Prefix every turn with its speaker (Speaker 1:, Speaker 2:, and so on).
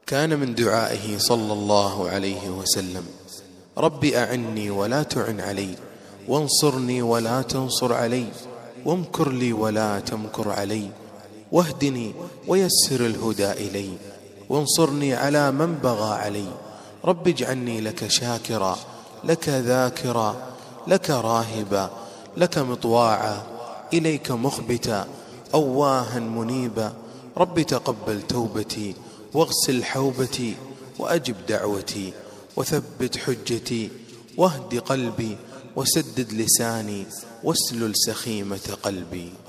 Speaker 1: كان من دعائه صلى الله عليه وسلم: رب أعني ولا تعن علي، وانصرني ولا تنصر علي، وامكر لي ولا تمكر علي، واهدني ويسر الهدى إلي، وانصرني على من بغى علي. رب اجعلني لك شاكرا، لك ذاكرا، لك راهبا، لك مطواعا، إليك مخبتا، أواها منيبا. رب تقبل توبتي، واغسل حوبتي، وأجب دعوتي، وثبت حجتي، واهد قلبي، وسدد لساني، واسلل سخيمة قلبي.